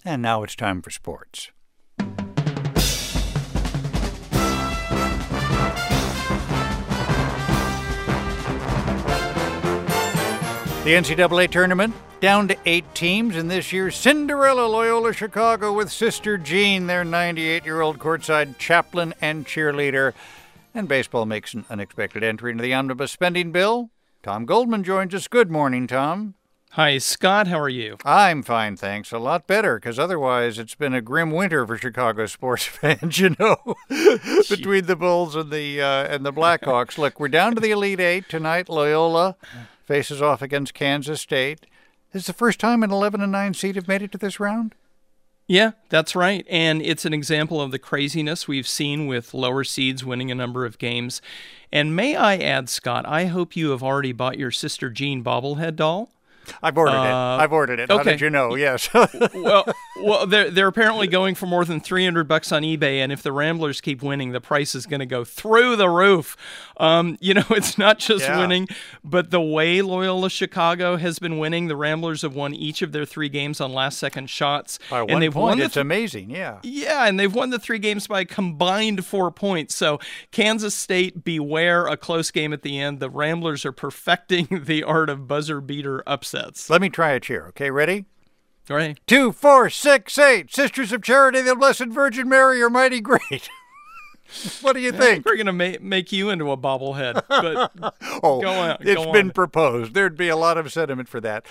And now it's time for sports. The NCAA tournament down to 8 teams in this year's Cinderella Loyola Chicago with Sister Jean, their 98-year-old courtside chaplain and cheerleader. And baseball makes an unexpected entry into the omnibus spending bill. Tom Goldman joins us. Good morning, Tom. Hi, Scott. How are you? I'm fine, thanks. A lot better, because otherwise it's been a grim winter for Chicago sports fans, you know, between the Bulls and the Blackhawks. Look, we're down to the Elite Eight tonight. Loyola faces off against Kansas State. This is the first time an 11-9 seed have made it to this round? Yeah, that's right. And it's an example of the craziness we've seen with lower seeds winning a number of games. And may I add, Scott, I hope you have already bought your Sister Jean bobblehead doll. I've ordered it. How okay. did you know? Yes. well, they're apparently going for more than $300 on eBay, and if the Ramblers keep winning, the price is going to go through the roof. It's not just winning, but the way Loyola Chicago has been winning. The Ramblers have won each of their 3 games on last-second shots. By one point, it's amazing, yeah. Yeah, and they've won the 3 games by a combined 4 points. So Kansas State, beware a close game at the end. The Ramblers are perfecting the art of buzzer-beater upsets. Let me try a cheer, okay? Ready? All right. 2, 4, 6, 8. Sisters of Charity, the Blessed Virgin Mary are mighty great. What do you think? We're going to make you into a bobblehead. But it's been proposed. There'd be a lot of sentiment for that.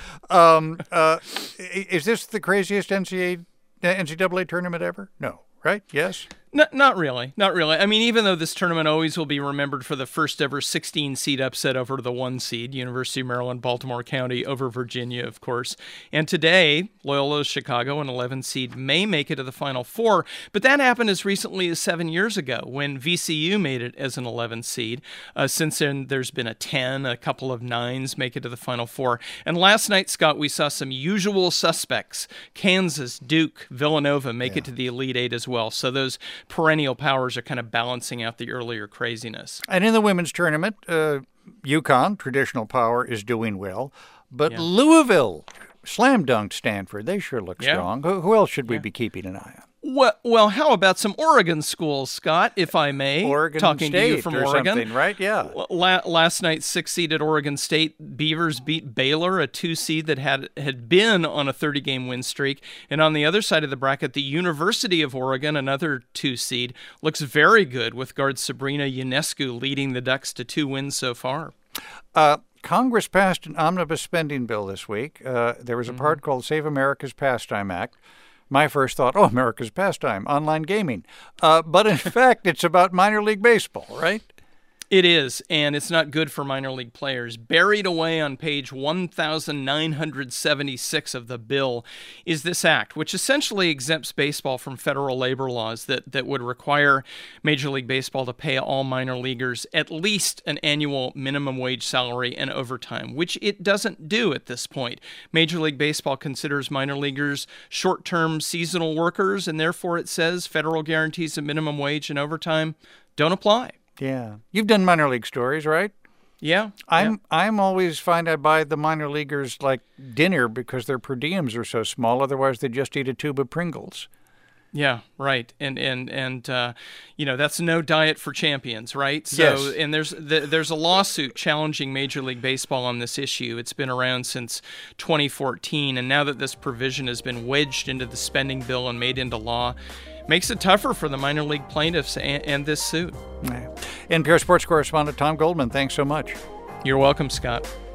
Is this the craziest NCAA tournament ever? No, right? Yes? Not really. Not really. I mean, even though this tournament always will be remembered for the first ever 16-seed upset over the 1-seed, University of Maryland, Baltimore County over Virginia, of course. And today, Loyola Chicago, an 11-seed, may make it to the Final Four. But that happened as recently as 7 years ago when VCU made it as an 11-seed. Since then, there's been a 10, a couple of 9s make it to the Final Four. And last night, Scott, we saw some usual suspects. Kansas, Duke, Villanova make it to the Elite Eight as well. So those perennial powers are kind of balancing out the earlier craziness. And in the women's tournament, UConn, traditional power, is doing well. But Louisville slam dunked Stanford. They sure look strong. Who else should we be keeping an eye on? Well, how about some Oregon schools, Scott, if I may? Oregon talking State to you from or Oregon. Something, right? Yeah. Last night, 6-seeded Oregon State Beavers beat Baylor, a 2-seed that had been on a 30-game win streak. And on the other side of the bracket, the University of Oregon, another 2-seed, looks very good with guard Sabrina Ionescu leading the Ducks to 2 wins so far. Congress passed an omnibus spending bill this week. There was a part called Save America's Pastime Act. My first thought, America's pastime, online gaming. But in fact, it's about minor league baseball, right? It is, and it's not good for minor league players. Buried away on page 1976 of the bill is this act, which essentially exempts baseball from federal labor laws that would require Major League Baseball to pay all minor leaguers at least an annual minimum wage salary and overtime, which it doesn't do at this point. Major League Baseball considers minor leaguers short-term seasonal workers, and therefore it says federal guarantees of minimum wage and overtime don't apply. Yeah. You've done minor league stories, right? Yeah. I'm always find I buy the minor leaguers like dinner because their per diems are so small. Otherwise, they just eat a tube of Pringles. Yeah, right. And that's no diet for champions, right? So, yes. And there's a lawsuit challenging Major League Baseball on this issue. It's been around since 2014, and now that this provision has been wedged into the spending bill and made into law, makes it tougher for the minor league plaintiffs and this suit. NPR sports correspondent Tom Goldman, thanks so much. You're welcome, Scott.